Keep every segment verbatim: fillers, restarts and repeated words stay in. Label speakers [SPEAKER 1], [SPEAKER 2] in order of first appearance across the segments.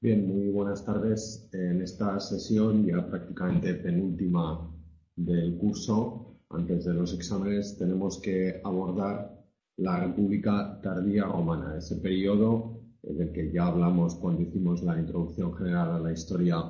[SPEAKER 1] Bien, muy buenas tardes. En esta sesión, ya prácticamente penúltima del curso, antes de los exámenes, tenemos que abordar la República Tardía Romana, ese periodo del que ya hablamos cuando hicimos la introducción general a la historia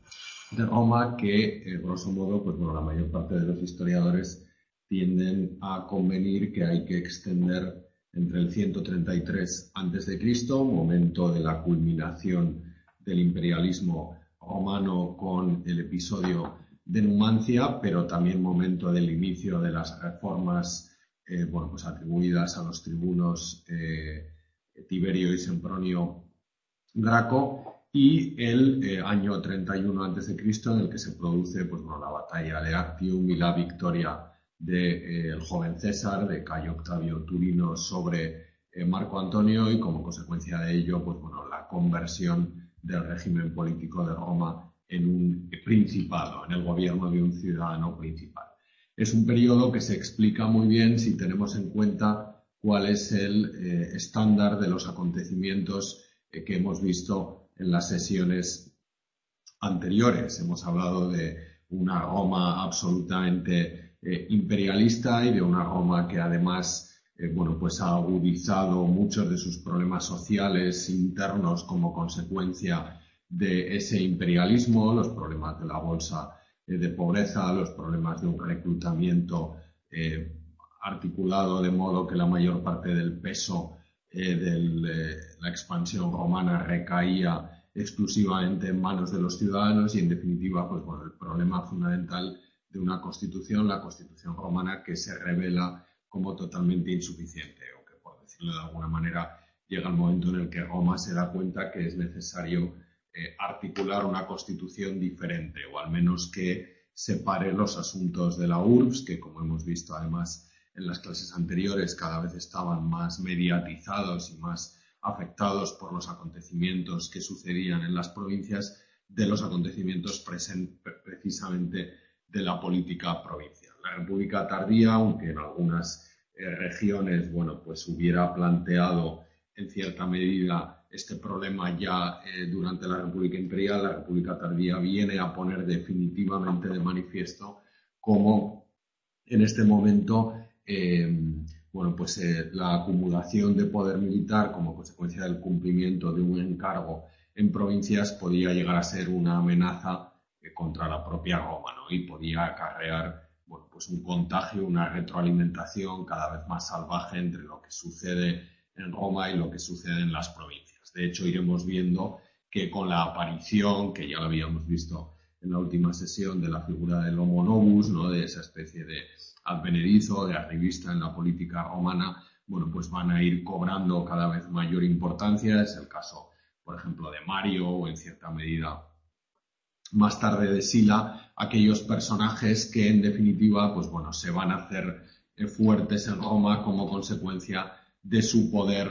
[SPEAKER 1] de Roma, que, eh, grosso modo, pues bueno, la mayor parte de los historiadores tienden a convenir que hay que extender entre el ciento treinta y tres antes de Cristo, momento de la culminación del imperialismo romano con el episodio de Numancia, pero también momento del inicio de las reformas eh, bueno, pues atribuidas a los tribunos eh, Tiberio y Sempronio Graco, y el eh, año treinta y uno antes de Cristo, en el que se produce pues, bueno, la batalla de Actium y la victoria del de, eh, joven César, de Cayo Octavio Turino sobre eh, Marco Antonio, y como consecuencia de ello pues, bueno, la conversión del régimen político de Roma en un principado, en el gobierno de un ciudadano principal. Es un periodo que se explica muy bien si tenemos en cuenta cuál es el eh, estándar de los acontecimientos eh, que hemos visto en las sesiones anteriores. Hemos hablado de una Roma absolutamente eh, imperialista y de una Roma que además eh, bueno, pues ha agudizado muchos de sus problemas sociales internos como consecuencia de ese imperialismo, los problemas de la bolsa eh, de pobreza, los problemas de un reclutamiento eh, articulado de modo que la mayor parte del peso Eh, de eh, la expansión romana recaía exclusivamente en manos de los ciudadanos y, en definitiva, pues, bueno, el problema fundamental de una constitución, la constitución romana, que se revela como totalmente insuficiente, o que, por decirlo de alguna manera, llega el momento en el que Roma se da cuenta que es necesario eh, articular una constitución diferente, o al menos que separe los asuntos de la urbs, que, como hemos visto además en las clases anteriores, cada vez estaban más mediatizados y más afectados por los acontecimientos que sucedían en las provincias, de los acontecimientos precisamente de la política provincial. La República Tardía, aunque en algunas eh, regiones, bueno, pues hubiera planteado en cierta medida este problema ya eh, durante la República Imperial, la República Tardía viene a poner definitivamente de manifiesto cómo en este momento Eh, bueno, pues eh, la acumulación de poder militar como consecuencia del cumplimiento de un encargo en provincias podía llegar a ser una amenaza eh, contra la propia Roma, ¿no? Y podía acarrear bueno, pues un contagio, una retroalimentación cada vez más salvaje entre lo que sucede en Roma y lo que sucede en las provincias. De hecho, iremos viendo que con la aparición, que ya lo habíamos visto en la última sesión, de la figura del homo novus, ¿no? De esa especie de advenedizo, de arribista en la política romana, bueno, pues van a ir cobrando cada vez mayor importancia. Es el caso, por ejemplo, de Mario, o en cierta medida más tarde de Sila, aquellos personajes que en definitiva pues bueno, se van a hacer eh, fuertes en Roma como consecuencia de su poder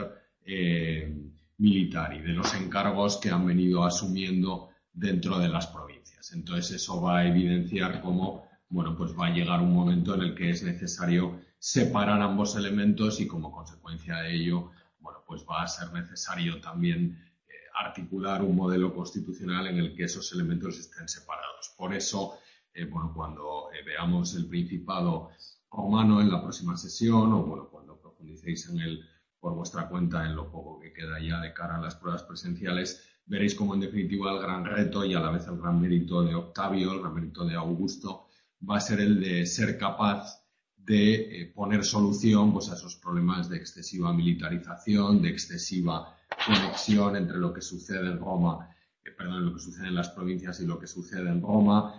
[SPEAKER 1] eh, militar y de los encargos que han venido asumiendo dentro de las provincias. Entonces eso va a evidenciar cómo bueno, pues va a llegar un momento en el que es necesario separar ambos elementos, y como consecuencia de ello, bueno, pues va a ser necesario también eh, articular un modelo constitucional en el que esos elementos estén separados. Por eso, eh, bueno, cuando eh, veamos el Principado romano en la próxima sesión, o bueno, cuando profundicéis en él por vuestra cuenta en lo poco que queda ya de cara a las pruebas presenciales, veréis como en definitiva el gran reto y a la vez el gran mérito de Octavio, el gran mérito de Augusto, va a ser el de ser capaz de eh, poner solución pues, a esos problemas de excesiva militarización, de excesiva conexión entre lo que sucede en Roma, eh, perdón, lo que sucede en las provincias y lo que sucede en Roma,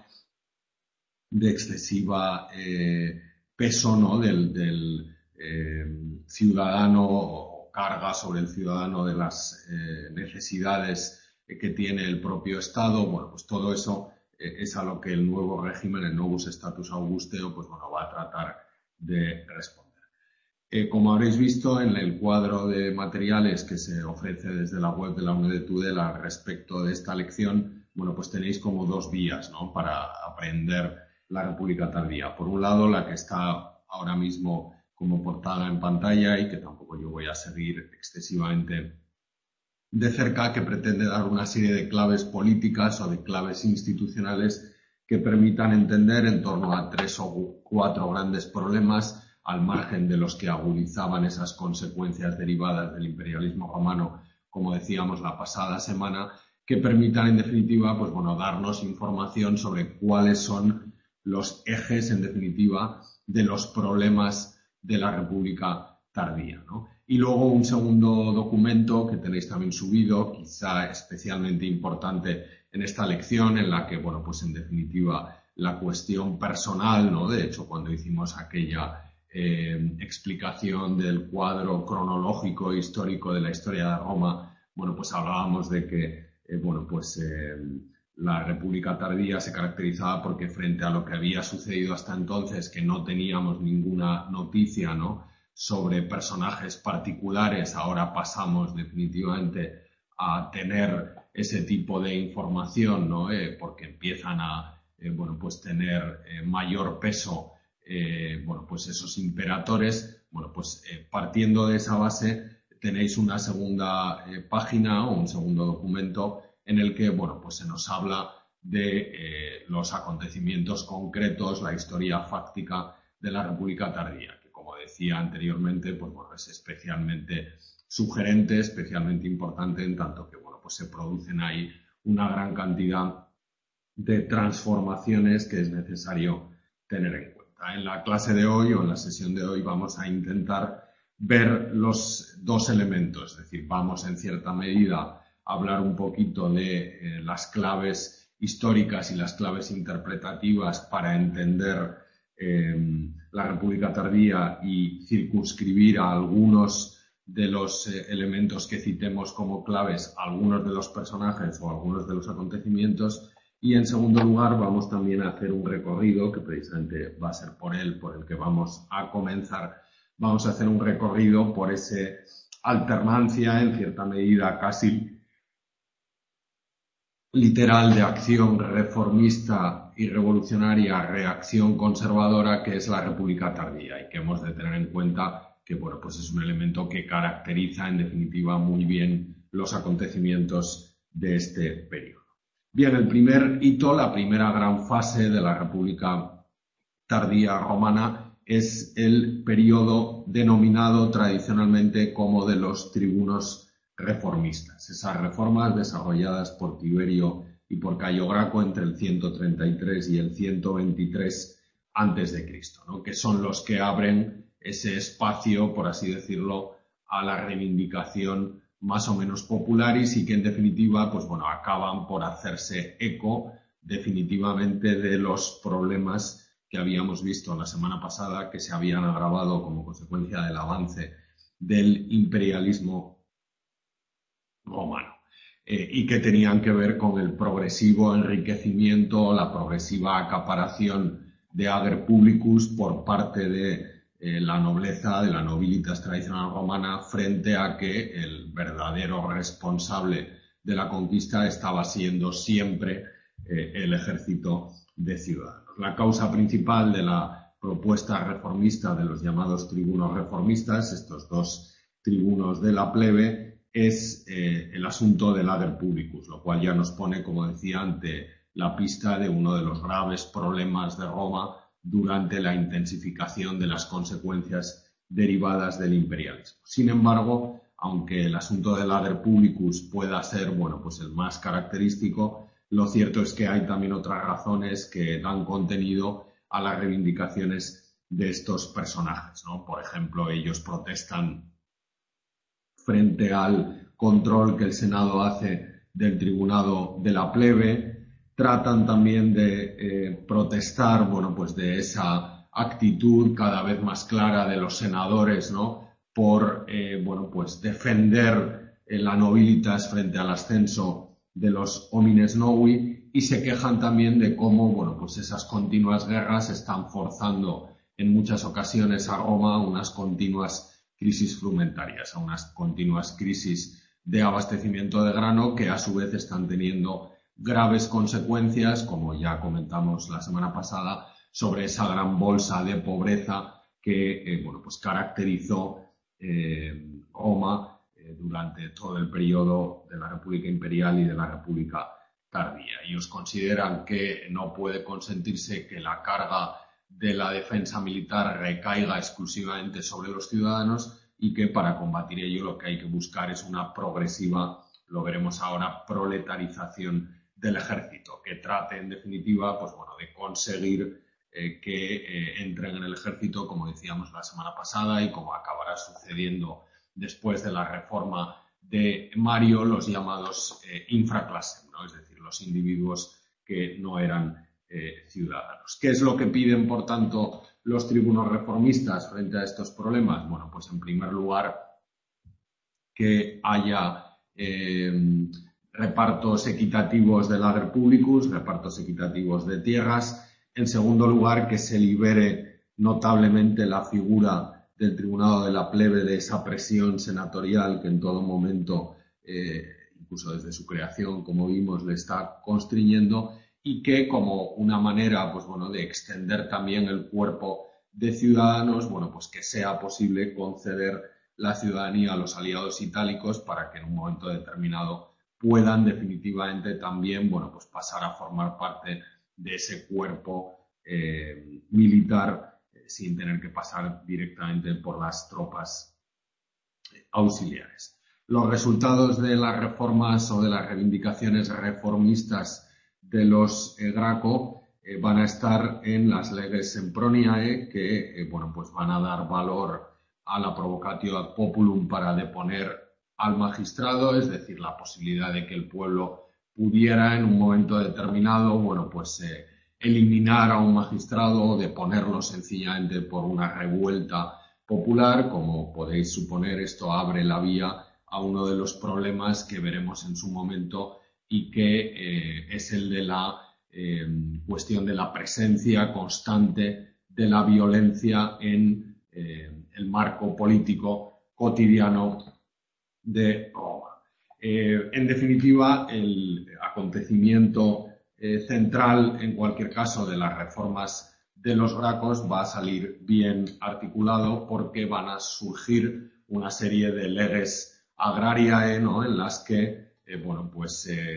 [SPEAKER 1] de excesiva eh, peso, ¿no? del, del eh, ciudadano, o carga sobre el ciudadano de las eh, necesidades que tiene el propio Estado. Bueno, pues todo eso es a lo que el nuevo régimen, el Novus Status Augusteo, pues bueno, va a tratar de responder. Eh, como habréis visto en el cuadro de materiales que se ofrece desde la web de la U N E D Tudela respecto de esta lección, bueno, pues tenéis como dos vías, ¿no?, para aprender la República Tardía. Por un lado, la que está ahora mismo como portada en pantalla y que tampoco yo voy a seguir excesivamente de cerca, que pretende dar una serie de claves políticas o de claves institucionales que permitan entender en torno a tres o cuatro grandes problemas, al margen de los que agudizaban esas consecuencias derivadas del imperialismo romano, como decíamos la pasada semana, que permitan en definitiva pues bueno, darnos información sobre cuáles son los ejes en definitiva de los problemas de la República tardía, ¿no? Y luego un segundo documento que tenéis también subido, quizá especialmente importante en esta lección, en la que, bueno, pues en definitiva la cuestión personal, ¿no? De hecho, cuando hicimos aquella eh, explicación del cuadro cronológico e histórico de la historia de Roma, bueno, pues hablábamos de que, eh, bueno, pues eh, la República tardía se caracterizaba porque frente a lo que había sucedido hasta entonces, que no teníamos ninguna noticia, ¿no?, sobre personajes particulares, ahora pasamos definitivamente a tener ese tipo de información, ¿no? Eh, porque empiezan a eh, bueno, pues tener eh, mayor peso eh, bueno, pues esos imperatores. Bueno, pues eh, partiendo de esa base tenéis una segunda eh, página o un segundo documento en el que, bueno, pues se nos habla de eh, los acontecimientos concretos, la historia fáctica de la República tardía, que, como decía anteriormente, pues bueno, es especialmente sugerente, especialmente importante, en tanto que, bueno, pues se producen ahí una gran cantidad de transformaciones que es necesario tener en cuenta. En la clase de hoy o en la sesión de hoy vamos a intentar ver los dos elementos, es decir, vamos en cierta medida a hablar un poquito de eh, las claves históricas y las claves interpretativas para entender eh, la República tardía y circunscribir a algunos de los eh, elementos que citemos como claves, algunos de los personajes o algunos de los acontecimientos. Y en segundo lugar vamos también a hacer un recorrido, que precisamente va a ser por él por el que vamos a comenzar. Vamos a hacer un recorrido por esa alternancia, en cierta medida casi literal, de acción reformista y revolucionaria, reacción conservadora, que es la República tardía, y que hemos de tener en cuenta que, bueno, pues es un elemento que caracteriza en definitiva muy bien los acontecimientos de este periodo. Bien, el primer hito, la primera gran fase de la República tardía romana es el periodo denominado tradicionalmente como de los tribunos reformistas. Esas reformas desarrolladas por Tiberio y por Cayo Graco entre el ciento treinta y tres y el ciento veintitrés antes de Cristo, ¿no?, que son los que abren ese espacio, por así decirlo, a la reivindicación más o menos populares y que en definitiva, pues bueno, acaban por hacerse eco definitivamente de los problemas que habíamos visto la semana pasada, que se habían agravado como consecuencia del avance del imperialismo romano eh, y que tenían que ver con el progresivo enriquecimiento, la progresiva acaparación de ager publicus por parte de eh, la nobleza, de la nobilitas tradicional romana, frente a que el verdadero responsable de la conquista estaba siendo siempre eh, el ejército de ciudadanos. La causa principal de la propuesta reformista de los llamados tribunos reformistas, estos dos tribunos de la plebe, es eh, el asunto del ager publicus, lo cual ya nos pone, como decía, ante la pista de uno de los graves problemas de Roma durante la intensificación de las consecuencias derivadas del imperialismo. Sin embargo, aunque el asunto del ager publicus pueda ser, bueno, pues el más característico, lo cierto es que hay también otras razones que dan contenido a las reivindicaciones de estos personajes, ¿no? Por ejemplo, ellos protestan frente al control que el Senado hace del tribunado de la plebe, tratan también de eh, protestar, bueno, pues de esa actitud cada vez más clara de los senadores, ¿no?, por, eh, bueno, pues defender eh, la nobilitas frente al ascenso de los homines novi, y se quejan también de cómo, bueno, pues esas continuas guerras están forzando en muchas ocasiones a Roma a unas continuas crisis frumentarias, a unas continuas crisis de abastecimiento de grano que a su vez están teniendo graves consecuencias, como ya comentamos la semana pasada, sobre esa gran bolsa de pobreza que eh, bueno, pues caracterizó eh, Roma eh, durante todo el periodo de la República Imperial y de la República Tardía. Ellos consideran que no puede consentirse que la carga de la defensa militar recaiga exclusivamente sobre los ciudadanos y que para combatir ello lo que hay que buscar es una progresiva, lo veremos ahora, proletarización del ejército, que trate en definitiva pues, bueno, de conseguir eh, que eh, entren en el ejército, como decíamos la semana pasada y como acabará sucediendo después de la reforma de Mario, los llamados eh, infraclases, ¿no? Es decir, los individuos que no eran eh, ciudadanos. ¿Qué es lo que piden, por tanto, los tribunos reformistas frente a estos problemas? Bueno, pues en primer lugar que haya eh, repartos equitativos del ager publicus, repartos equitativos de tierras. En segundo lugar, que se libere notablemente la figura del tribunado de la plebe de esa presión senatorial que en todo momento, eh, incluso desde su creación, como vimos, le está constriñendo, y que como una manera pues, bueno, de extender también el cuerpo de ciudadanos, bueno, pues que sea posible conceder la ciudadanía a los aliados itálicos para que en un momento determinado puedan definitivamente también, bueno, pues pasar a formar parte de ese cuerpo eh, militar eh, sin tener que pasar directamente por las tropas auxiliares. Los resultados de las reformas o de las reivindicaciones reformistas de los eh, Graco eh, van a estar en las leges semproniae, que eh, bueno, pues van a dar valor a la provocatio ad populum para deponer al magistrado, es decir, la posibilidad de que el pueblo pudiera en un momento determinado, bueno, pues eh, eliminar a un magistrado o deponerlo sencillamente por una revuelta popular. Como podéis suponer, esto abre la vía a uno de los problemas que veremos en su momento y que eh, es el de la eh, cuestión de la presencia constante de la violencia en eh, el marco político cotidiano de Roma. Eh, en definitiva, el acontecimiento eh, central, en cualquier caso, de las reformas de los Gracos va a salir bien articulado porque van a surgir una serie de leges agrariae, ¿no? En las que eh, bueno, pues, eh,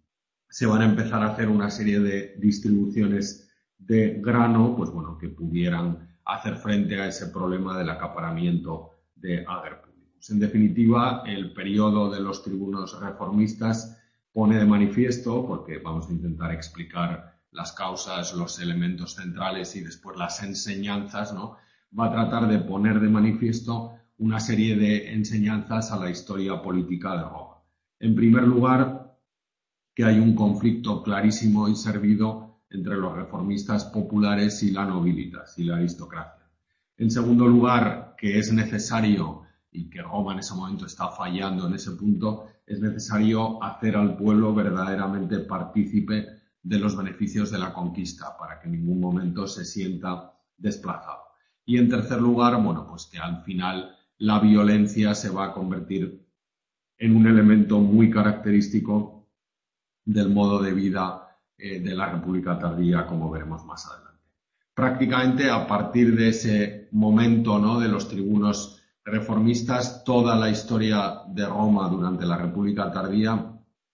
[SPEAKER 1] se van a empezar a hacer una serie de distribuciones de grano, pues bueno, que pudieran hacer frente a ese problema del acaparamiento de ager publicus. En definitiva, el periodo de los tribunos reformistas pone de manifiesto, porque vamos a intentar explicar las causas, los elementos centrales y después las enseñanzas, ¿no? Va a tratar de poner de manifiesto una serie de enseñanzas a la historia política de Roma. En primer lugar, que hay un conflicto clarísimo y servido entre los reformistas populares y la nobilitas y la aristocracia. En segundo lugar, que es necesario, y que Roma en ese momento está fallando en ese punto, es necesario hacer al pueblo verdaderamente partícipe de los beneficios de la conquista para que en ningún momento se sienta desplazado. Y en tercer lugar, bueno, pues que al final la violencia se va a convertir en un elemento muy característico del modo de vida eh, de la República Tardía, como veremos más adelante. Prácticamente a partir de ese momento, ¿no?, de los tribunos reformistas, toda la historia de Roma durante la República Tardía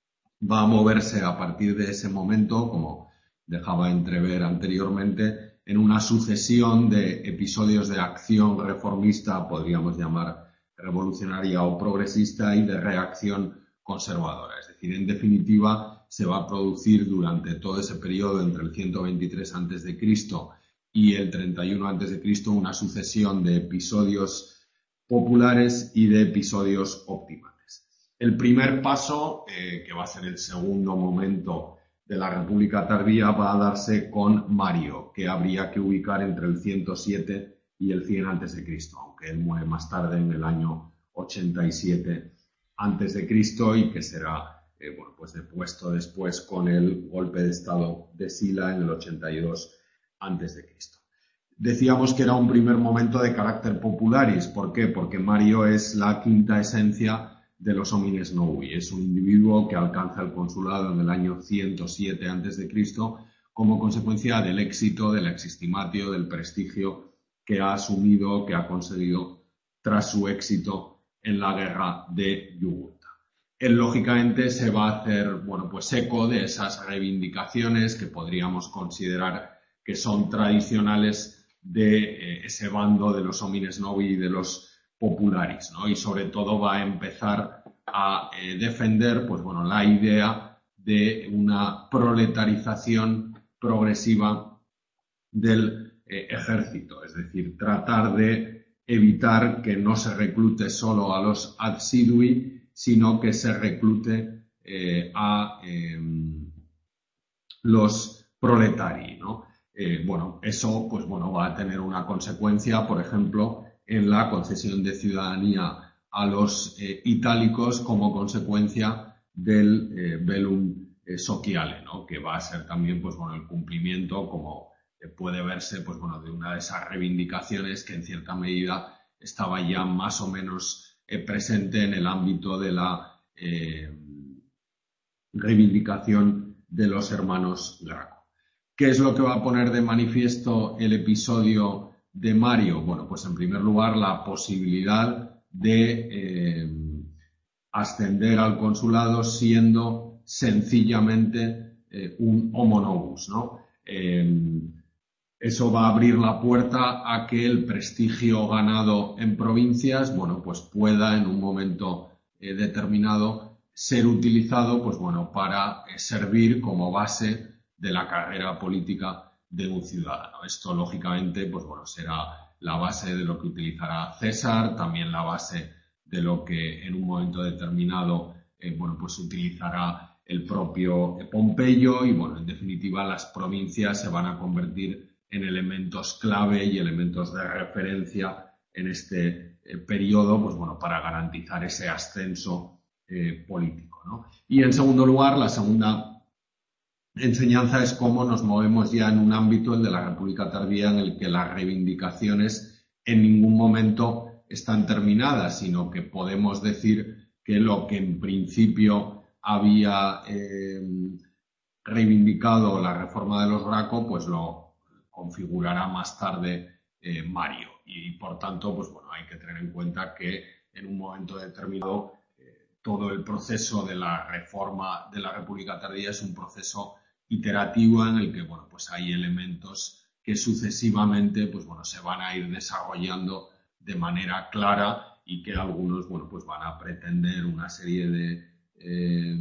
[SPEAKER 1] va a moverse a partir de ese momento, como dejaba entrever anteriormente, en una sucesión de episodios de acción reformista, podríamos llamar revolucionaria o progresista, y de reacción conservadora. Es decir, en definitiva, se va a producir durante todo ese periodo entre el ciento veintitrés antes de Cristo y el treinta y uno antes de Cristo una sucesión de episodios populares y de episodios optimales. El primer paso, eh, que va a ser el segundo momento de la República Tardía, va a darse con Mario, que habría que ubicar entre el ciento siete y el cien antes de Cristo, aunque él muere más tarde en el año ochenta y siete antes de Cristo y que será eh, bueno, pues depuesto después con el golpe de estado de Sila en el ochenta y dos antes de Cristo. Decíamos que era un primer momento de carácter popularis. ¿Por qué? Porque Mario es la quinta esencia de los homines novi. Es un individuo que alcanza el consulado en el año ciento siete antes de Cristo como consecuencia del éxito, del existimatio, del prestigio que ha asumido, que ha conseguido tras su éxito en la guerra de Yugurta. Él, lógicamente, se va a hacer, bueno, pues eco de esas reivindicaciones que podríamos considerar que son tradicionales de eh, ese bando de los homines novi y de los populares, ¿no? Y sobre todo va a empezar a eh, defender, pues bueno, la idea de una proletarización progresiva del eh, ejército, es decir, tratar de evitar que no se reclute solo a los adsidui, sino que se reclute eh, a eh, los proletari, ¿no? Eh, bueno, eso pues bueno, va a tener una consecuencia, por ejemplo, en la concesión de ciudadanía a los eh, itálicos como consecuencia del eh, Bellum eh, Sociale, ¿no? Que va a ser también pues bueno, el cumplimiento, como eh, puede verse, pues bueno, de una de esas reivindicaciones que en cierta medida estaba ya más o menos eh, presente en el ámbito de la eh, reivindicación de los hermanos Graco. ¿Qué es lo que va a poner de manifiesto el episodio de Mario? Bueno, pues en primer lugar la posibilidad de eh, ascender al consulado siendo sencillamente eh, un homo novus, ¿no? Eh, eso va a abrir la puerta a que el prestigio ganado en provincias, bueno, pues pueda en un momento eh, determinado ser utilizado, pues bueno, para eh, servir como base de la carrera política de un ciudadano. Esto, lógicamente, pues bueno, será la base de lo que utilizará César, también la base de lo que en un momento determinado, eh, bueno, pues utilizará el propio Pompeyo y, bueno, en definitiva, las provincias se van a convertir en elementos clave y elementos de referencia en este eh, periodo, pues bueno, para garantizar ese ascenso eh, político, ¿no? Y en segundo lugar, la segunda enseñanza es cómo nos movemos ya en un ámbito, el de la República Tardía, en el que las reivindicaciones en ningún momento están terminadas, sino que podemos decir que lo que en principio había eh, reivindicado la reforma de los Graco, pues lo configurará más tarde eh, Mario. Y, por tanto, pues bueno, hay que tener en cuenta que en un momento determinado eh, todo el proceso de la reforma de la República Tardía es un proceso iterativo en el que, bueno, pues hay elementos que sucesivamente, pues bueno, se van a ir desarrollando de manera clara y que algunos, bueno, pues van a pretender una serie de eh,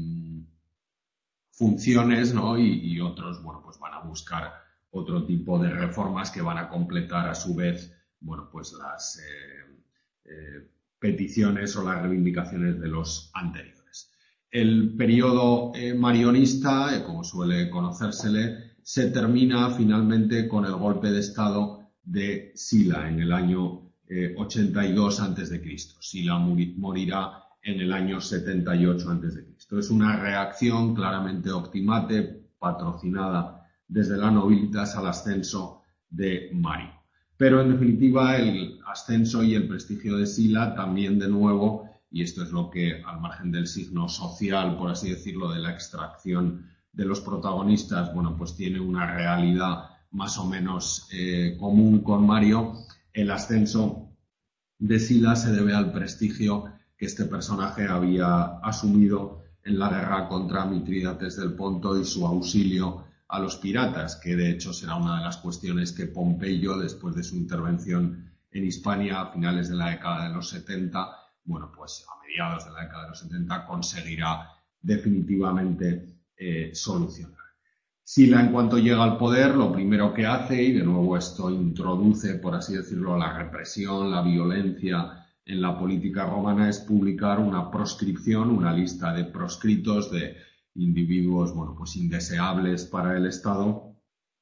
[SPEAKER 1] funciones, ¿no? Y, y otros, bueno, pues van a buscar otro tipo de reformas que van a completar a su vez, bueno, pues las eh, eh, peticiones o las reivindicaciones de los anteriores. El periodo eh, marionista, eh, como suele conocérsele, se termina finalmente con el golpe de estado de Sila en el año eh, ochenta y dos antes de Cristo. Sila morirá en el año setenta y ocho antes de Cristo. Es una reacción claramente optimate, patrocinada desde la nobilitas al ascenso de Mario. Pero, en definitiva, el ascenso y el prestigio de Sila también, de nuevo, y esto es lo que, al margen del signo social, por así decirlo, de la extracción de los protagonistas, bueno, pues tiene una realidad más o menos eh, común con Mario. El ascenso de Sila se debe al prestigio que este personaje había asumido en la guerra contra Mitrídates del Ponto y su auxilio a los piratas, que de hecho será una de las cuestiones que Pompeyo, después de su intervención en Hispania a finales de la década de los setenta, bueno, pues a mediados de la década de los setenta, conseguirá definitivamente eh, solucionar. Sila, en cuanto llega al poder, lo primero que hace, y de nuevo esto introduce, por así decirlo, la represión, la violencia en la política romana, es publicar una proscripción, una lista de proscritos, de individuos, bueno, pues indeseables para el Estado,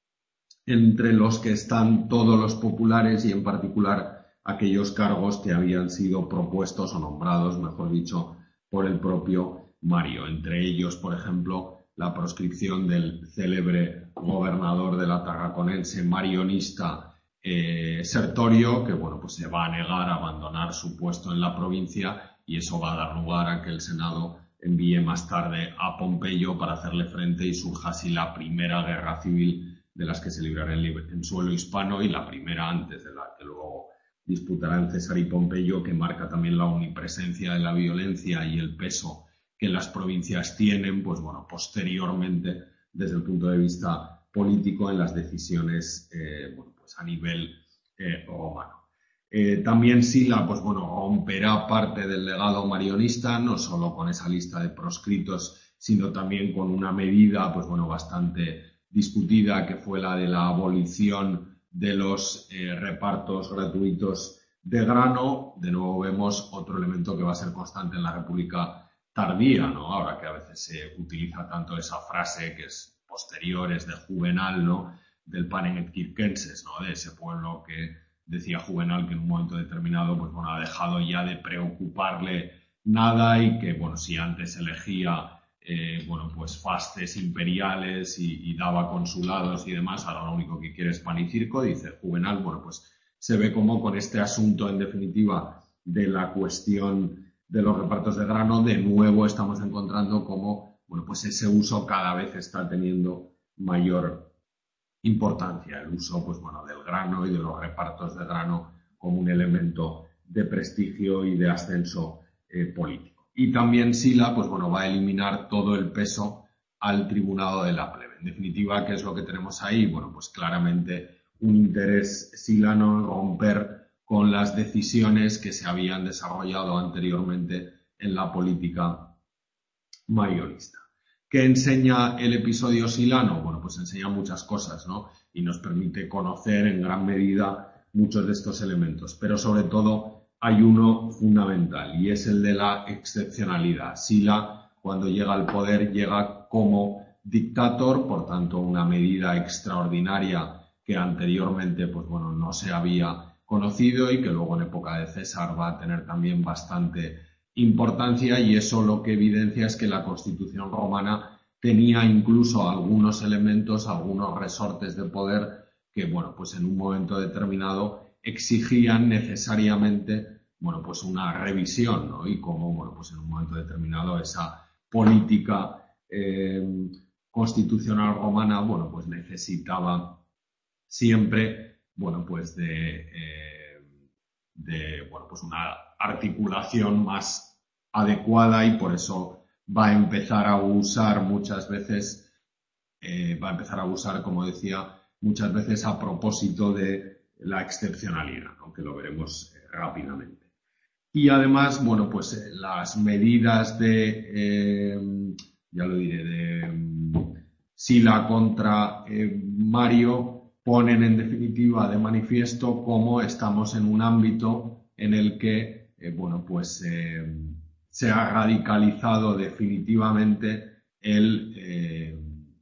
[SPEAKER 1] entre los que están todos los populares y en particular aquellos cargos que habían sido propuestos o nombrados, mejor dicho, por el propio Mario. Entre ellos, por ejemplo, la proscripción del célebre gobernador de la Tarraconense marionista eh, Sertorio, que bueno, pues se va a negar a abandonar su puesto en la provincia, y eso va a dar lugar a que el Senado envíe más tarde a Pompeyo para hacerle frente y surja así la primera guerra civil de las que se librará en, en suelo hispano y la primera antes de la que luego disputarán César y Pompeyo, que marca también la omnipresencia de la violencia y el peso que las provincias tienen, pues bueno, posteriormente, desde el punto de vista político, en las decisiones eh, bueno, pues a nivel eh, romano. Eh, también Sila, pues bueno, romperá parte del legado marionista, no solo con esa lista de proscritos, sino también con una medida, pues bueno, bastante discutida, que fue la de la abolición de los eh, repartos gratuitos de grano. De nuevo vemos otro elemento que va a ser constante en la República tardía, ¿no? Ahora que a veces se utiliza tanto esa frase que es posterior, es de Juvenal, ¿no? Del panem et circenses, ¿no? De ese pueblo que decía Juvenal que en un momento determinado, pues bueno, ha dejado ya de preocuparle nada y que, bueno, si antes elegía Eh, bueno, pues fasces imperiales y, y daba consulados y demás, ahora lo único que quiere es pan y circo, dice Juvenal. Bueno, pues se ve como con este asunto, en definitiva, de la cuestión de los repartos de grano, de nuevo estamos encontrando como, bueno, pues ese uso cada vez está teniendo mayor importancia, el uso, pues bueno, del grano y de los repartos de grano como un elemento de prestigio y de ascenso eh, político. Y también Sila, pues bueno, va a eliminar todo el peso al tribunado de la plebe. En definitiva, ¿qué es lo que tenemos ahí? Bueno, pues claramente un interés silano en romper con las decisiones que se habían desarrollado anteriormente en la política mayorista. ¿Qué enseña el episodio silano? Bueno, pues enseña muchas cosas, ¿no? Y nos permite conocer en gran medida muchos de estos elementos, pero sobre todo hay uno fundamental y es el de la excepcionalidad. Sila, cuando llega al poder, llega como dictador, por tanto, una medida extraordinaria que anteriormente, pues bueno, no se había conocido y que luego en época de César va a tener también bastante importancia, y eso lo que evidencia es que la Constitución romana tenía incluso algunos elementos, algunos resortes de poder que, bueno, pues en un momento determinado exigían necesariamente, bueno, pues una revisión, ¿no? Y como, bueno, pues en un momento determinado esa política eh, constitucional romana, bueno, pues necesitaba siempre, bueno, pues de, eh, de, bueno, pues una articulación más adecuada, y por eso va a empezar a usar muchas veces, eh, va a empezar a usar, como decía, muchas veces a propósito de la excepcionalidad, aunque lo veremos eh, rápidamente. Y además, bueno, pues eh, las medidas de, eh, ya lo diré, de um, Sila contra eh, Mario ponen en definitiva de manifiesto cómo estamos en un ámbito en el que, eh, bueno, pues eh, se ha radicalizado definitivamente el eh,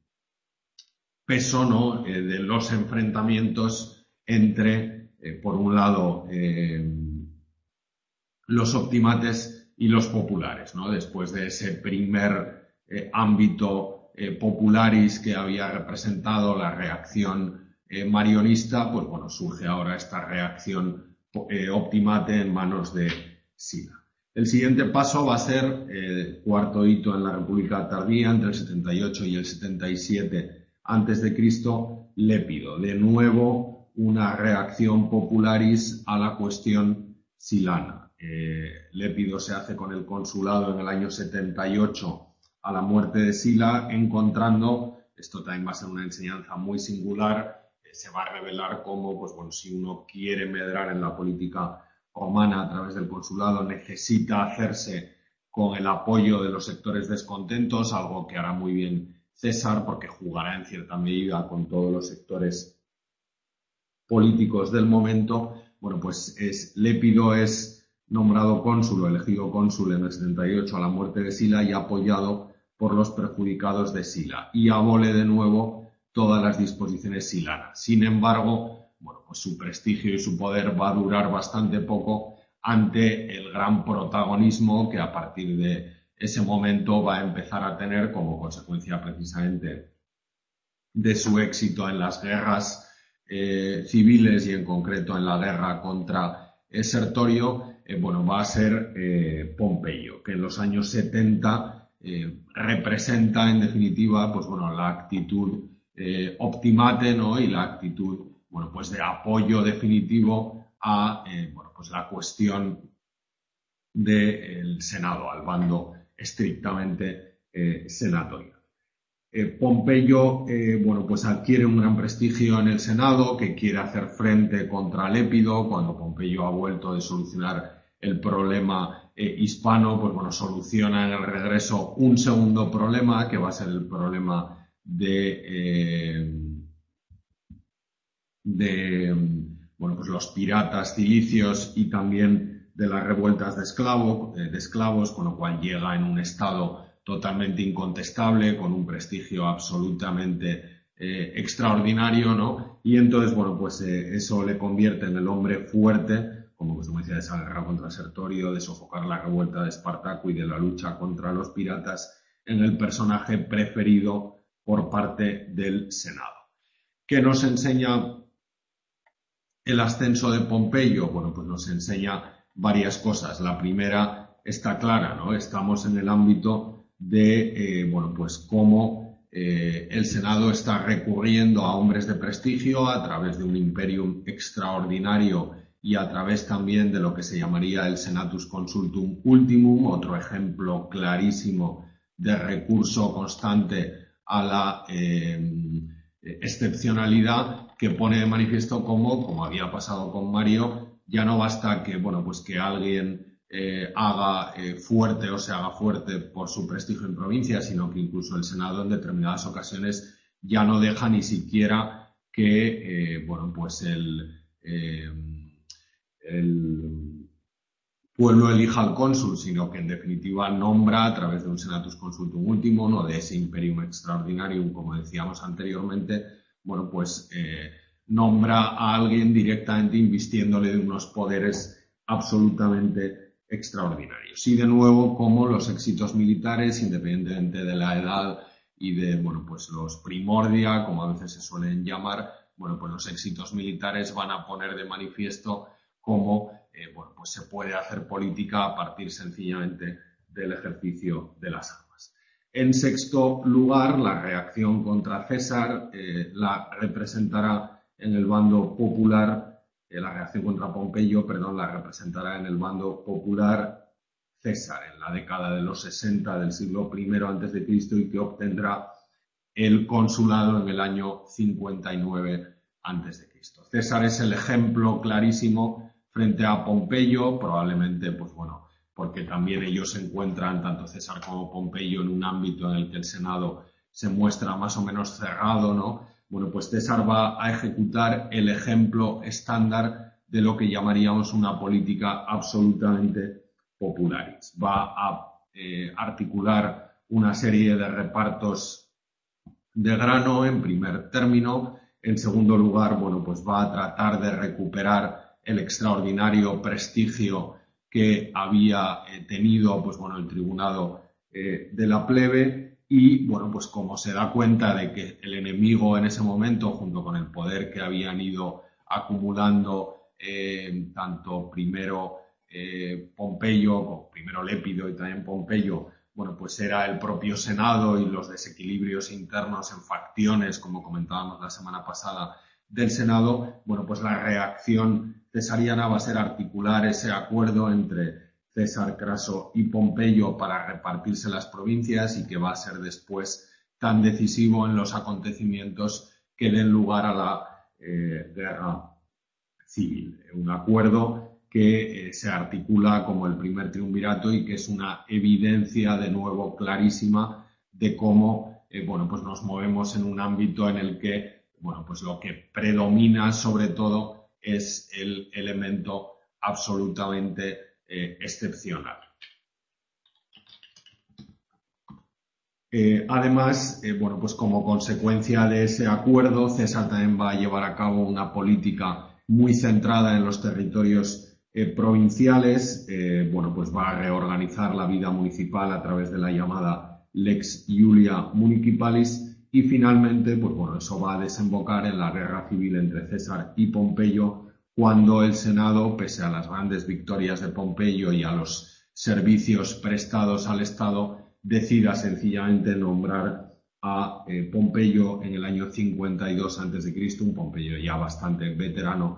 [SPEAKER 1] peso, ¿no?, eh, de los enfrentamientos entre, eh, por un lado, eh, los optimates y los populares, ¿no? Después de ese primer eh, ámbito eh, popularis que había representado la reacción eh, marionista, pues bueno, surge ahora esta reacción eh, optimate en manos de Sila. El siguiente paso va a ser eh, cuarto hito en la República tardía, entre el setenta y ocho y el setenta y siete antes de Cristo, Lépido. De nuevo, una reacción popularis a la cuestión silana. Eh, Lépido se hace con el consulado en el año setenta y ocho a la muerte de Sila, encontrando, esto también va a ser una enseñanza muy singular, eh, se va a revelar cómo, pues bueno, si uno quiere medrar en la política romana a través del consulado, necesita hacerse con el apoyo de los sectores descontentos, algo que hará muy bien César, porque jugará en cierta medida con todos los sectores políticos del momento. Bueno, pues es, Lépido es nombrado cónsul o elegido cónsul en el setenta y ocho a la muerte de Sila y apoyado por los perjudicados de Sila, y abole de nuevo todas las disposiciones silanas. Sin embargo, bueno, pues su prestigio y su poder va a durar bastante poco ante el gran protagonismo que a partir de ese momento va a empezar a tener como consecuencia precisamente de su éxito en las guerras eh, civiles y en concreto en la guerra contra Sertorio. Eh, bueno, va a ser eh, Pompeyo, que en los años setenta eh, representa en definitiva, pues bueno, la actitud eh, optimate, ¿no?, y la actitud, bueno, pues de apoyo definitivo a eh, bueno, pues la cuestión del Senado, al bando estrictamente eh, senatorial. Eh, Pompeyo eh, bueno, pues adquiere un gran prestigio en el Senado, que quiere hacer frente contra Lépido. Cuando Pompeyo ha vuelto de solucionar el problema eh, hispano, pues bueno, soluciona en el regreso un segundo problema, que va a ser el problema de, eh, de bueno, pues los piratas cilicios y también de las revueltas de, esclavo, eh, de esclavos, con lo cual llega en un estado totalmente incontestable, con un prestigio absolutamente eh, extraordinario, ¿no? Y entonces, bueno, pues eh, eso le convierte en el hombre fuerte, como pues, como decía, de esa guerra contra Sertorio, de sofocar la revuelta de Espartaco y de la lucha contra los piratas, en el personaje preferido por parte del Senado. ¿Qué nos enseña el ascenso de Pompeyo? Bueno, pues nos enseña varias cosas. La primera está clara, ¿no? Estamos en el ámbito de, eh, bueno, pues cómo eh, el Senado está recurriendo a hombres de prestigio a través de un imperium extraordinario y a través también de lo que se llamaría el Senatus Consultum Ultimum, otro ejemplo clarísimo de recurso constante a la eh, excepcionalidad, que pone de manifiesto cómo, como había pasado con Mario, ya no basta que, bueno, pues que alguien eh, haga eh, fuerte o se haga fuerte por su prestigio en provincia, sino que incluso el Senado en determinadas ocasiones ya no deja ni siquiera que, eh, bueno, pues el, eh, el pueblo elija al cónsul, sino que en definitiva nombra a través de un Senatus Consultum Ultimum o de ese Imperium Extraordinarium, como decíamos anteriormente, bueno, pues eh, nombra a alguien directamente invistiéndole de unos poderes absolutamente extraordinarios. Y de nuevo, como los éxitos militares, independientemente de la edad y de, bueno, pues los primordia, como a veces se suelen llamar, bueno, pues los éxitos militares van a poner de manifiesto cómo eh, bueno, pues se puede hacer política a partir sencillamente del ejercicio de las armas. En sexto lugar, la reacción contra César eh, la representará en el bando popular, eh, la reacción contra Pompeyo, perdón, la representará en el bando popular César, en la década de los sesenta del siglo primero antes de Cristo, y que obtendrá el consulado en el año cincuenta y nueve antes de Cristo. César es el ejemplo clarísimo frente a Pompeyo, probablemente, pues bueno, porque también ellos se encuentran, tanto César como Pompeyo, en un ámbito en el que el Senado se muestra más o menos cerrado, ¿no? Bueno, pues César va a ejecutar el ejemplo estándar de lo que llamaríamos una política absolutamente popularis. Va a eh, articular una serie de repartos de grano en primer término. En segundo lugar, bueno, pues va a tratar de recuperar el extraordinario prestigio que había eh, tenido, pues bueno, el tribunado eh, de la plebe. Y, bueno, pues como se da cuenta de que el enemigo en ese momento, junto con el poder que habían ido acumulando eh, tanto primero eh, Pompeyo, primero Lépido y también Pompeyo, bueno, pues era el propio Senado y los desequilibrios internos en facciones, como comentábamos la semana pasada, del Senado, bueno, pues la reacción cesariana va a ser articular ese acuerdo entre César, Craso y Pompeyo para repartirse las provincias, y que va a ser después tan decisivo en los acontecimientos que den lugar a la eh, guerra civil. Un acuerdo que eh, se articula como el primer triunvirato y que es una evidencia de nuevo clarísima de cómo eh, bueno, pues nos movemos en un ámbito en el que, bueno, pues lo que predomina sobre todo es el elemento absolutamente eh, excepcional. Eh, además, eh, bueno, pues como consecuencia de ese acuerdo, César también va a llevar a cabo una política muy centrada en los territorios eh, provinciales. Eh, bueno, pues va a reorganizar la vida municipal a través de la llamada Lex Iulia Municipalis, y finalmente, pues bueno, eso va a desembocar en la guerra civil entre César y Pompeyo, cuando el Senado, pese a las grandes victorias de Pompeyo y a los servicios prestados al Estado, decida sencillamente nombrar a eh, Pompeyo en el año cincuenta y dos antes de Cristo, un Pompeyo ya bastante veterano,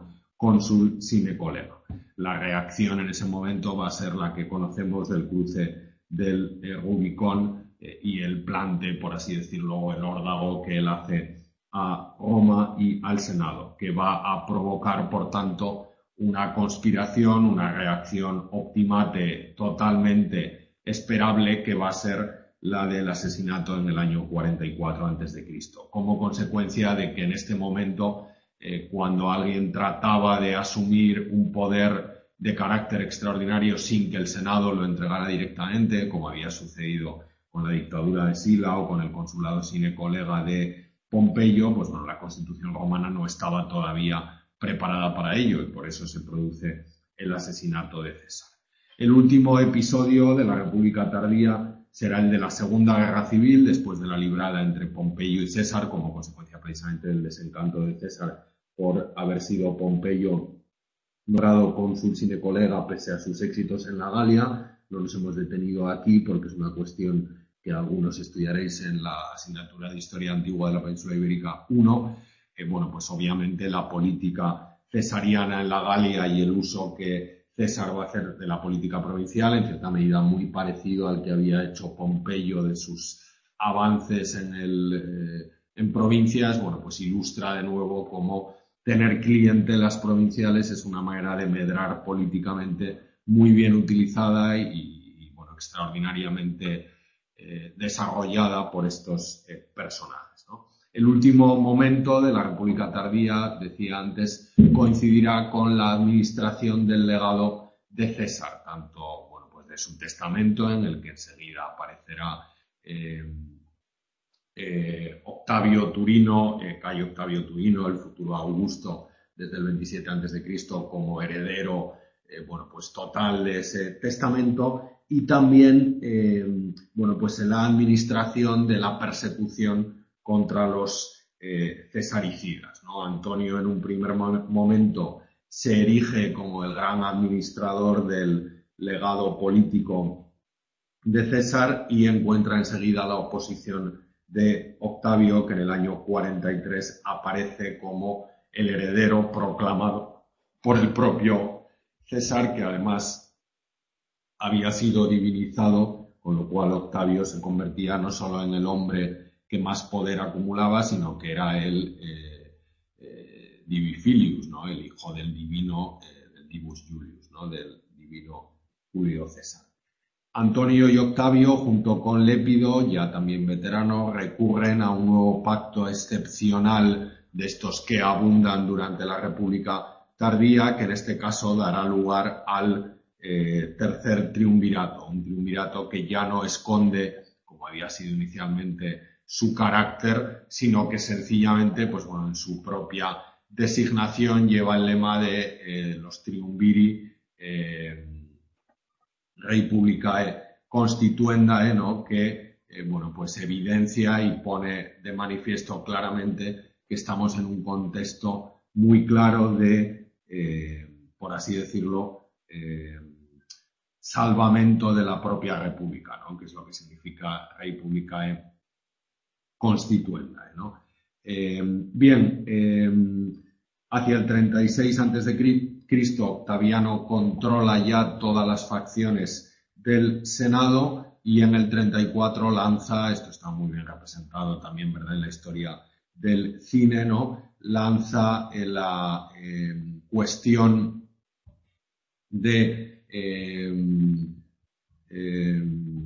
[SPEAKER 1] cónsul sine collega. La reacción en ese momento va a ser la que conocemos del cruce del eh, Rubicón eh, y el plante, por así decirlo, el órdago que él hace a Roma y al Senado, que va a provocar, por tanto, una conspiración, una reacción optimate totalmente esperable, que va a ser la del asesinato en el año cuarenta y cuatro antes de Cristo, como consecuencia de que en este momento, eh, cuando alguien trataba de asumir un poder de carácter extraordinario sin que el Senado lo entregara directamente, como había sucedido con la dictadura de Sila o con el consulado sine collega de Pompeyo, pues bueno, la Constitución romana no estaba todavía preparada para ello y por eso se produce el asesinato de César. El último episodio de la República Tardía será el de la Segunda Guerra Civil, después de la librada entre Pompeyo y César, como consecuencia precisamente del desencanto de César por haber sido Pompeyo nombrado cónsul sine collega pese a sus éxitos en la Galia. No nos hemos detenido aquí porque es una cuestión que algunos estudiaréis en la asignatura de Historia Antigua de la Península Ibérica uno. Eh, bueno, pues obviamente la política cesariana en la Galia y el uso que César va a hacer de la política provincial, en cierta medida muy parecido al que había hecho Pompeyo de sus avances en, el, eh, en provincias, bueno, pues ilustra de nuevo cómo tener clientelas provinciales es una manera de medrar políticamente muy bien utilizada y, y bueno, extraordinariamente eh, desarrollada por estos eh, personajes, ¿no? El último momento de la República Tardía, decía antes, coincidirá con la administración del legado de César, tanto bueno, pues de su testamento, en el que enseguida aparecerá eh, eh, Octavio Turino, eh, Cayo Octavio Turino, el futuro Augusto, desde el veintisiete antes de Cristo, como heredero eh, bueno, pues total de ese testamento, y también eh, bueno, pues en la administración de la persecución contra los eh, cesaricidas, ¿no? Antonio en un primer mo- momento se erige como el gran administrador del legado político de César y encuentra enseguida la oposición de Octavio, que en el año cuarenta y tres aparece como el heredero proclamado por el propio César, que además había sido divinizado, con lo cual Octavio se convertía no solo en el hombre que más poder acumulaba, sino que era el eh, eh, Divifilius, ¿no? El hijo del divino, eh, del Divus Julius, ¿no? Del divino Julio César. Antonio y Octavio, junto con Lépido, ya también veterano, recurren a un nuevo pacto excepcional de estos que abundan durante la República Tardía, que en este caso dará lugar al eh, tercer triunvirato, un triunvirato que ya no esconde, como había sido inicialmente, su carácter, sino que sencillamente, pues bueno, en su propia designación lleva el lema de eh, los triumviri, eh, Rei Publicae Constituendae, ¿no? Que eh, bueno, pues evidencia y pone de manifiesto claramente que estamos en un contexto muy claro de, eh, por así decirlo, eh, salvamento de la propia República, ¿no? Que es lo que significa Rei Publicae Constituendae, ¿no? Eh, bien, eh, hacia el treinta y seis antes de Cristo, Octaviano controla ya todas las facciones del Senado y en el treinta y cuatro lanza, esto está muy bien representado también, ¿verdad?, en la historia del cine, ¿no? Lanza eh, la eh, cuestión de eh, eh,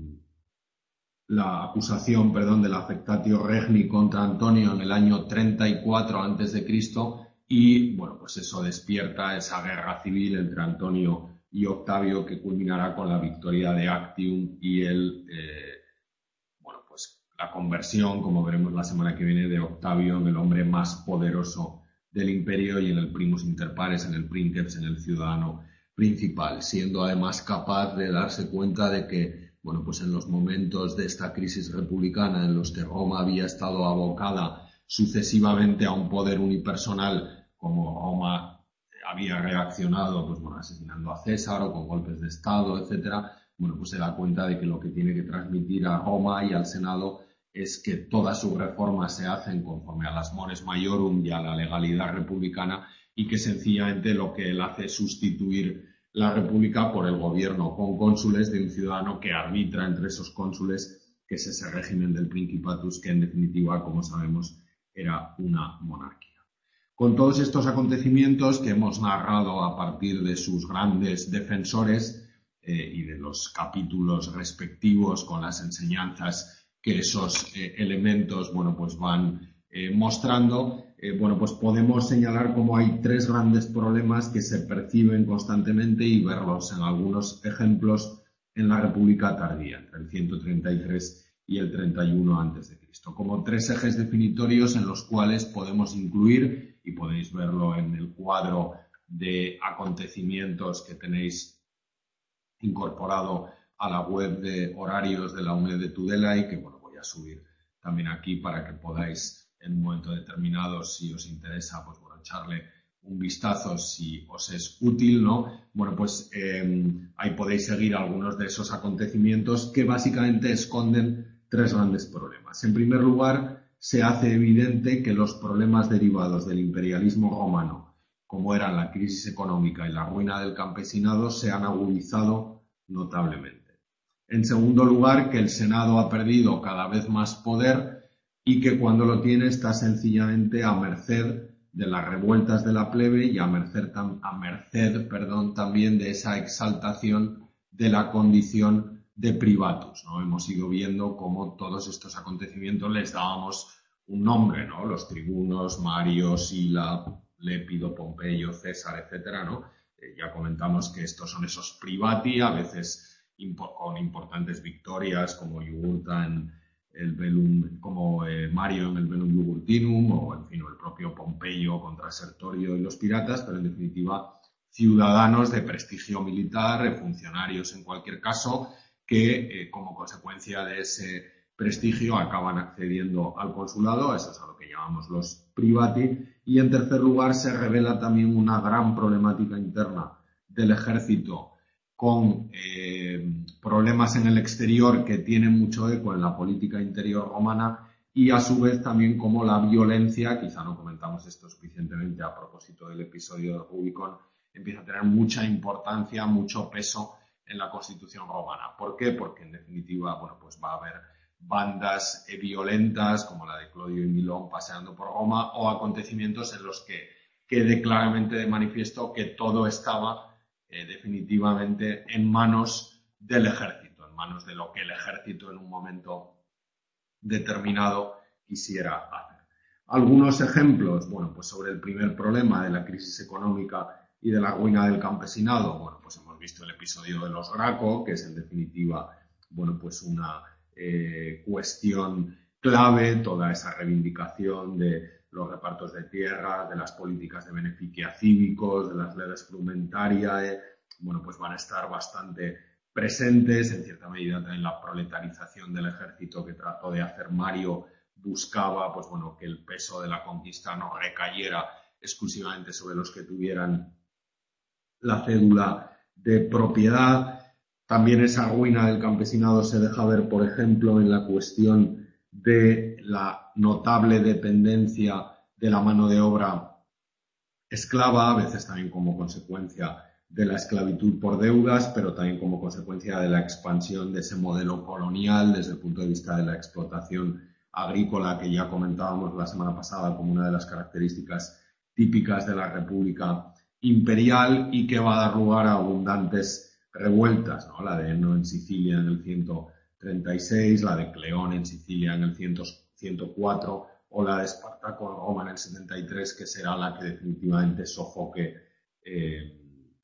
[SPEAKER 1] la acusación, perdón, del affectatio regni contra Antonio en el año treinta y cuatro antes de Cristo y, bueno, pues eso despierta esa guerra civil entre Antonio y Octavio que culminará con la victoria de Actium y el, eh, bueno, pues la conversión, como veremos la semana que viene, de Octavio en el hombre más poderoso del imperio y en el primus inter pares, en el princeps, en el ciudadano principal, siendo además capaz de darse cuenta de que, bueno, pues en los momentos de esta crisis republicana en los que Roma había estado abocada sucesivamente a un poder unipersonal, como Roma había reaccionado, pues bueno, asesinando a César o con golpes de Estado, etcétera, bueno, pues se da cuenta de que lo que tiene que transmitir a Roma y al Senado es que todas sus reformas se hacen conforme a las mores maiorum y a la legalidad republicana y que sencillamente lo que él hace es sustituir la república por el gobierno con cónsules de un ciudadano que arbitra entre esos cónsules, que es ese régimen del Principatus, que en definitiva, como sabemos, era una monarquía. Con todos estos acontecimientos que hemos narrado a partir de sus grandes defensores eh, y de los capítulos respectivos con las enseñanzas que esos eh, elementos, bueno, pues van eh, mostrando, eh, bueno, pues podemos señalar cómo hay tres grandes problemas que se perciben constantemente y verlos en algunos ejemplos en la República tardía, entre el ciento treinta y tres y el treinta y uno antes de Cristo, como tres ejes definitorios en los cuales podemos incluir, y podéis verlo en el cuadro de acontecimientos que tenéis incorporado a la web de horarios de la U N E D de Tudela y que, bueno, voy a subir también aquí para que podáis en un momento determinado, si os interesa, pues bueno, echarle un vistazo si os es útil, ¿no? Bueno, pues eh, ahí podéis seguir algunos de esos acontecimientos que básicamente esconden tres grandes problemas. En primer lugar, se hace evidente que los problemas derivados del imperialismo romano, como eran la crisis económica y la ruina del campesinado, se han agudizado notablemente. En segundo lugar, que el Senado ha perdido cada vez más poder y que cuando lo tiene está sencillamente a merced de las revueltas de la plebe y a merced, a merced perdón, también de esa exaltación de la condición de privatus, ¿no? Hemos ido viendo cómo todos estos acontecimientos les dábamos un nombre, ¿no? Los tribunos, Mario, Sila, Lépido, Pompeyo, César, etcétera, ¿no? Eh, ya comentamos que estos son esos privati, a veces impo con importantes victorias como Jugurtha en el Velum, como eh, Mario en el Velum Jugurtinum, o en fin, o el propio Pompeyo contra Sertorio y los piratas, pero en definitiva ciudadanos de prestigio militar, funcionarios en cualquier caso, que eh, como consecuencia de ese prestigio acaban accediendo al consulado, eso es a lo que llamamos los privati, y en tercer lugar se revela también una gran problemática interna del ejército con eh, problemas en el exterior que tienen mucho eco en la política interior romana y a su vez también como la violencia, quizá no comentamos esto suficientemente a propósito del episodio de Rubicón, empieza a tener mucha importancia, mucho peso en la Constitución romana. ¿Por qué? Porque en definitiva, bueno, pues va a haber bandas eh, violentas como la de Clodio y Milón paseando por Roma o acontecimientos en los que quede claramente de manifiesto que todo estaba eh, definitivamente en manos del ejército, en manos de lo que el ejército en un momento determinado quisiera hacer. Algunos ejemplos, bueno, pues sobre el primer problema de la crisis económica y de la ruina del campesinado, bueno, pues hemos visto el episodio de los Graco, que es en definitiva, bueno, pues una eh, cuestión clave, toda esa reivindicación de los repartos de tierras, de las políticas de beneficia cívicos, de las leyes frumentariae, bueno, pues van a estar bastante presentes, en cierta medida también la proletarización del ejército que trató de hacer Mario buscaba, pues bueno, que el peso de la conquista no recayera exclusivamente sobre los que tuvieran la cédula de propiedad. También esa ruina del campesinado se deja ver, por ejemplo, en la cuestión de la notable dependencia de la mano de obra esclava, a veces también como consecuencia de la esclavitud por deudas, pero también como consecuencia de la expansión de ese modelo colonial desde el punto de vista de la explotación agrícola que ya comentábamos la semana pasada como una de las características típicas de la República imperial y que va a dar lugar a abundantes revueltas, ¿no? La de Enno en Sicilia en el ciento treinta y seis, la de Cleón en Sicilia en el ciento cuatro o la de Espartaco en Roma en el setenta y tres, que será la que definitivamente sofoque eh,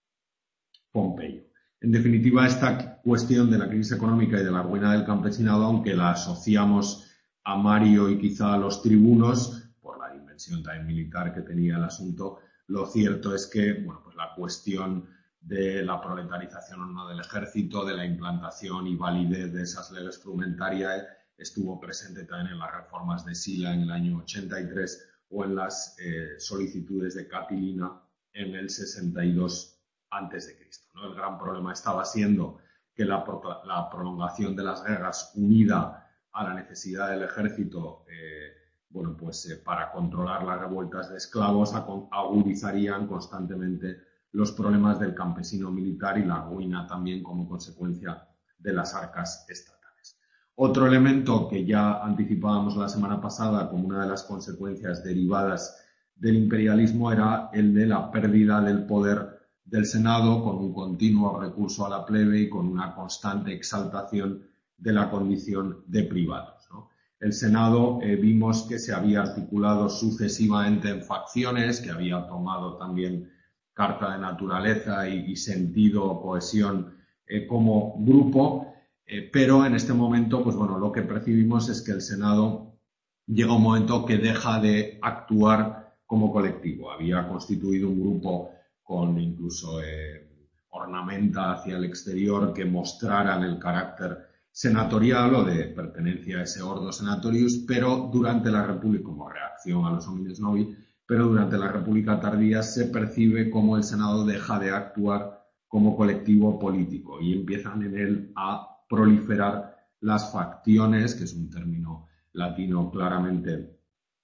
[SPEAKER 1] Pompeyo. En definitiva, esta cuestión de la crisis económica y de la ruina del campesinado, aunque la asociamos a Mario y quizá a los tribunos, por la dimensión también militar que tenía el asunto, lo cierto es que, bueno, pues la cuestión de la proletarización o no del ejército, de la implantación y validez de esas leyes frumentariae, estuvo presente también en las reformas de Sila en el año ochenta y tres o en las eh, solicitudes de Catilina en el sesenta y dos antes de Cristo, ¿no? El gran problema estaba siendo que la, la prolongación de las guerras unida a la necesidad del ejército eh, bueno, pues eh, para controlar las revueltas de esclavos agudizarían constantemente los problemas del campesino militar y la ruina también como consecuencia de las arcas estatales. Otro elemento que ya anticipábamos la semana pasada como una de las consecuencias derivadas del imperialismo era el de la pérdida del poder del Senado, con un continuo recurso a la plebe y con una constante exaltación de la condición de privados, ¿no? El Senado eh, vimos que se había articulado sucesivamente en facciones, que había tomado también carta de naturaleza y, y sentido o cohesión eh, como grupo, eh, pero en este momento, pues bueno, lo que percibimos es que el Senado llega un momento que deja de actuar como colectivo. Había constituido un grupo con incluso eh, ornamenta hacia el exterior que mostraran el carácter senatorial o de pertenencia a ese ordo senatorius, pero durante la República, como reacción a los homines novi, pero durante la República tardía se percibe como el Senado deja de actuar como colectivo político y empiezan en él a proliferar las facciones, que es un término latino claramente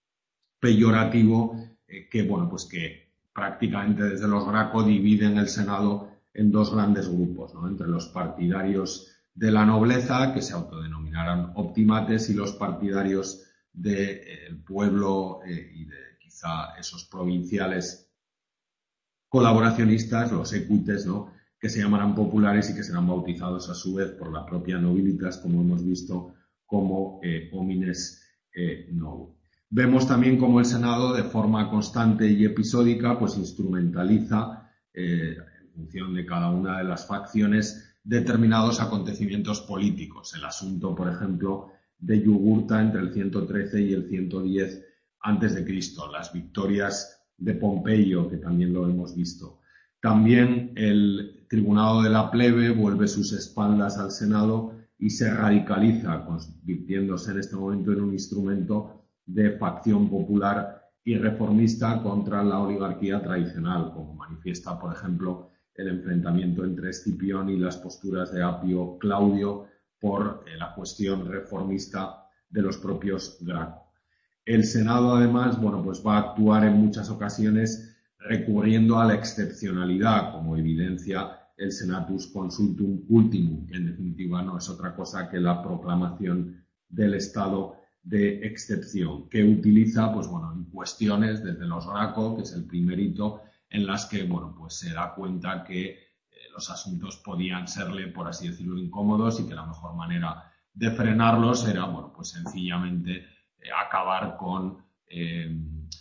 [SPEAKER 1] peyorativo, eh, que bueno, pues que prácticamente desde los Graco dividen el Senado en dos grandes grupos, ¿no? Entre los partidarios de la nobleza, que se autodenominaran optimates, y los partidarios del eh, pueblo eh, y de quizá esos provinciales colaboracionistas, los equutes, ¿no? Que se llamarán populares y que serán bautizados a su vez por la propia nobilitas, como hemos visto, como eh, homines eh, novi. Vemos también cómo el Senado, de forma constante y episódica, pues instrumentaliza, eh, en función de cada una de las facciones, determinados acontecimientos políticos. El asunto, por ejemplo, de Yugurta entre el ciento trece y el ciento diez antes de Cristo, las victorias de Pompeyo, que también lo hemos visto. También el Tribunado de la Plebe vuelve sus espaldas al Senado y se radicaliza, convirtiéndose en este momento en un instrumento de facción popular y reformista contra la oligarquía tradicional, como manifiesta, por ejemplo, el enfrentamiento entre Escipión y las posturas de Apio Claudio por eh, la cuestión reformista de los propios Graco. El Senado, además, bueno, pues va a actuar en muchas ocasiones recurriendo a la excepcionalidad, como evidencia el Senatus Consultum Ultimum, que en definitiva no es otra cosa que la proclamación del estado de excepción, que utiliza, pues bueno, en cuestiones desde los Graco, que es el primer hito, en las que, bueno, pues se da cuenta que eh, los asuntos podían serle, por así decirlo, incómodos y que la mejor manera de frenarlos era, bueno, pues sencillamente eh, acabar con eh,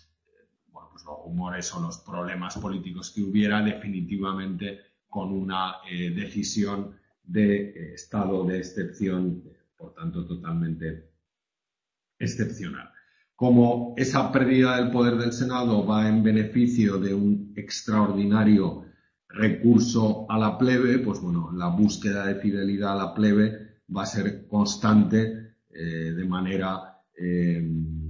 [SPEAKER 1] bueno, pues los rumores o los problemas políticos que hubiera, definitivamente con una eh, decisión de eh, estado de excepción, eh, por tanto, totalmente excepcional. Como esa pérdida del poder del Senado va en beneficio de un extraordinario recurso a la plebe, pues bueno, la búsqueda de fidelidad a la plebe va a ser constante eh, de manera eh,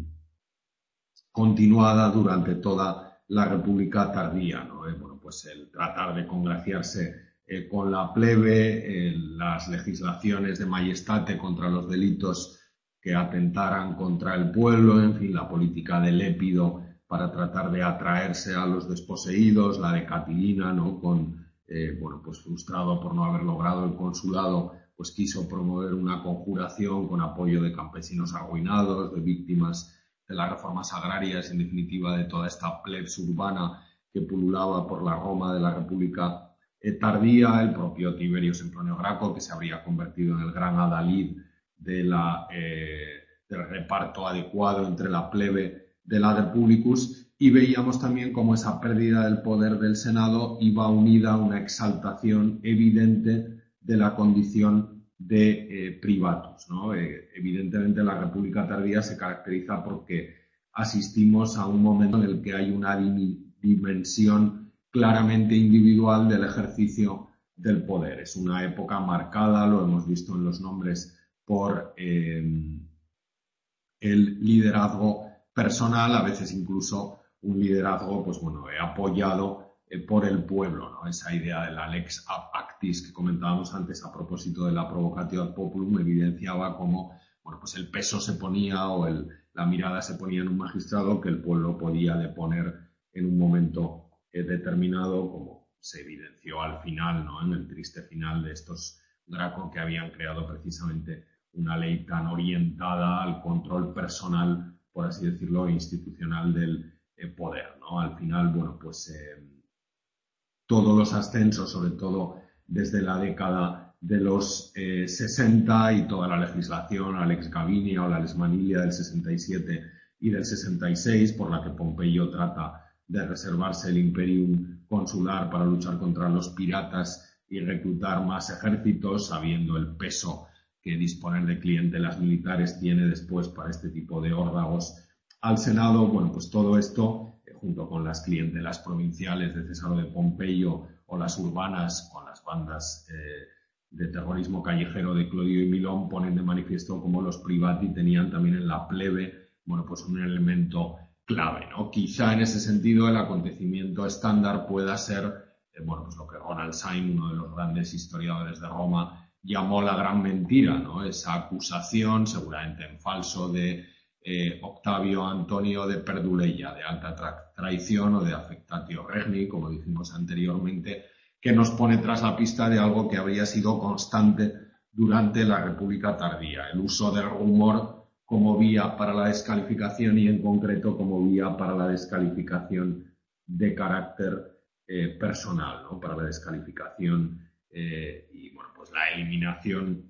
[SPEAKER 1] continuada durante toda la República tardía, ¿no? Eh, bueno, pues el tratar de congraciarse eh, con la plebe, eh, las legislaciones de majestate contra los delitos que atentaran contra el pueblo, en fin, la política del épido para tratar de atraerse a los desposeídos, la de Catilina, ¿no? Con, eh, bueno, pues frustrado por no haber logrado el consulado, pues quiso promover una conjuración con apoyo de campesinos arruinados, de víctimas de las reformas agrarias, en definitiva de toda esta plebs urbana que pululaba por la Roma de la República eh, tardía, el propio Tiberio Sempronio Graco, que se habría convertido en el gran adalid de la, eh, del reparto adecuado entre la plebe de la Republicus, y veíamos también cómo esa pérdida del poder del Senado iba unida a una exaltación evidente de la condición de eh, privatus, ¿no? Eh, evidentemente la República tardía se caracteriza porque asistimos a un momento en el que hay una dimensión claramente individual del ejercicio del poder. Es una época marcada, lo hemos visto en los nombres, por eh, el liderazgo personal, a veces incluso un liderazgo, pues bueno, apoyado eh, por el pueblo, ¿no? Esa idea de la lex actis que comentábamos antes a propósito de la provocatio ad populum evidenciaba cómo, bueno, pues el peso se ponía o el, la mirada se ponía en un magistrado que el pueblo podía deponer en un momento eh, determinado, como se evidenció al final, ¿no? En el triste final de estos Graco, que habían creado precisamente una ley tan orientada al control personal, por así decirlo, institucional del eh, poder, ¿no? Al final, bueno, pues eh, todos los ascensos, sobre todo desde la década de los eh, sesenta y toda la legislación, la Lex Gavinia o la Lex Maniglia del sesenta y siete y del sesenta y seis, por la que Pompeyo trata de reservarse el imperium consular para luchar contra los piratas y reclutar más ejércitos, sabiendo el peso que disponer de clientelas militares tiene después para este tipo de órdagos al Senado. Bueno, pues todo esto, eh, junto con las clientelas provinciales de Cesaro de Pompeyo o las urbanas con las bandas eh, de terrorismo callejero de Clodio y Milón, ponen de manifiesto cómo los privati tenían también en la plebe, bueno, pues un elemento clave, ¿no? Quizá en ese sentido el acontecimiento estándar pueda ser, eh, bueno, pues lo que Ronald Syme, uno de los grandes historiadores de Roma, llamó la gran mentira, ¿no? Esa acusación, seguramente en falso, de eh, Octavio Antonio de Perduleia, de alta tra traición o de affectatio regni, como dijimos anteriormente, que nos pone tras la pista de algo que habría sido constante durante la República tardía, el uso del rumor como vía para la descalificación y en concreto como vía para la descalificación de carácter eh, personal, ¿no? Para la descalificación eh, y bueno, pues la eliminación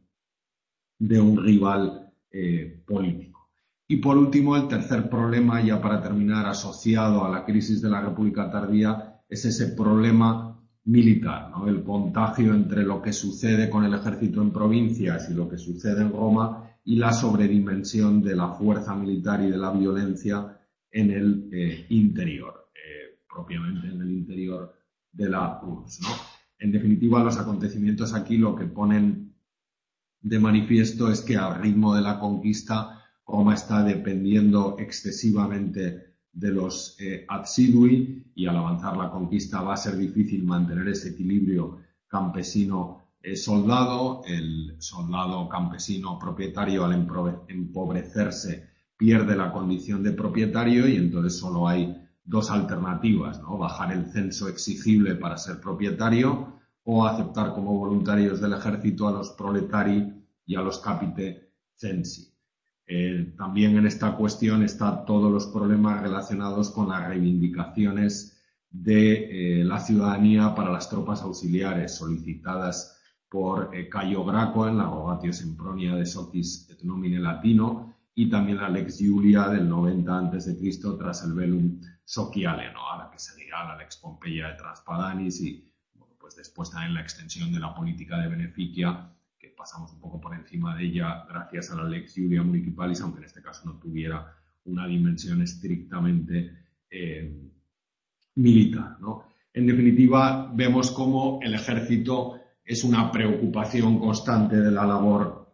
[SPEAKER 1] de un rival eh, político. Y por último, el tercer problema, ya para terminar, asociado a la crisis de la República tardía, es ese problema militar, ¿no? El contagio entre lo que sucede con el ejército en provincias y lo que sucede en Roma y la sobredimensión de la fuerza militar y de la violencia en el eh, interior, eh, propiamente en el interior de la U R S S, ¿no? En definitiva, los acontecimientos aquí lo que ponen de manifiesto es que al ritmo de la conquista Roma está dependiendo excesivamente de los eh, adsidui y al avanzar la conquista va a ser difícil mantener ese equilibrio campesino-soldado. Eh, el soldado campesino propietario al empobrecerse pierde la condición de propietario y entonces solo hay dos alternativas, ¿no? Bajar el censo exigible para ser propietario o aceptar como voluntarios del ejército a los proletari y a los capite censi. Eh, también en esta cuestión están todos los problemas relacionados con las reivindicaciones de eh, la ciudadanía para las tropas auxiliares solicitadas por eh, Cayo Graco en la Rogatio Sempronia de Socis et Nomine Latino y también la Lex Julia del noventa antes de Cristo tras el Velum Sociale, ¿no? A la que seguirá la Lex Pompeia de Transpadanis y bueno, pues después también la extensión de la política de beneficia, que pasamos un poco por encima de ella gracias a la Lex Julia Municipalis, aunque en este caso no tuviera una dimensión estrictamente eh, militar, ¿no? En definitiva, vemos cómo el ejército es una preocupación constante de la labor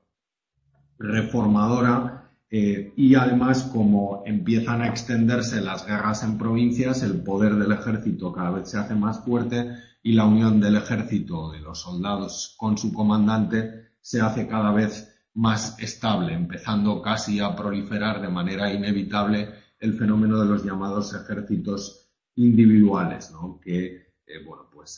[SPEAKER 1] reformadora eh, y además como empiezan a extenderse las guerras en provincias, el poder del ejército cada vez se hace más fuerte y la unión del ejército, de los soldados con su comandante, se hace cada vez más estable, empezando casi a proliferar de manera inevitable el fenómeno de los llamados ejércitos individuales, ¿no? Que, eh, bueno, pues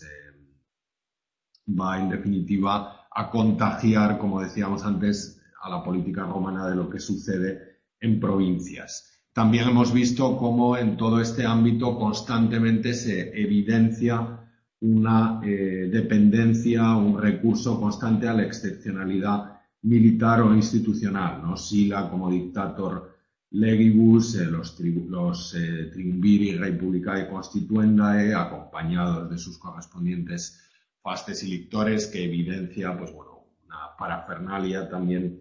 [SPEAKER 1] eh, va en definitiva a contagiar, como decíamos antes, a la política romana de lo que sucede en provincias. También hemos visto cómo en todo este ámbito constantemente se evidencia una eh, dependencia, un recurso constante a la excepcionalidad militar o institucional, ¿no? Sila como dictator legibus, eh, los, tribu los eh, triumviri republicae constituendae, acompañados de sus correspondientes fastes y lictores, que evidencia, pues bueno, una parafernalia también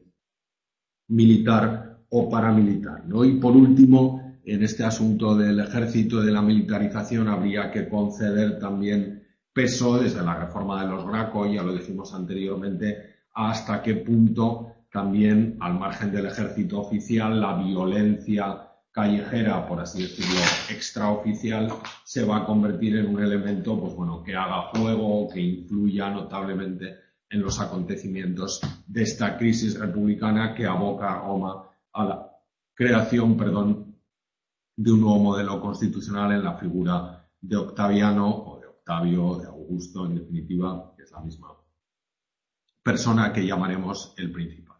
[SPEAKER 1] militar o paramilitar, ¿no? Y por último, en este asunto del ejército y de la militarización habría que conceder también peso desde la reforma de los Graco, ya lo dijimos anteriormente, hasta qué punto también al margen del ejército oficial la violencia callejera, por así decirlo, extraoficial, se va a convertir en un elemento, pues bueno, que haga juego, que influya notablemente en los acontecimientos de esta crisis republicana que aboca a Roma a la creación, perdón, de un nuevo modelo constitucional en la figura de Octaviano o de Octavio, de Augusto, en definitiva, que es la misma persona que llamaremos el Principado.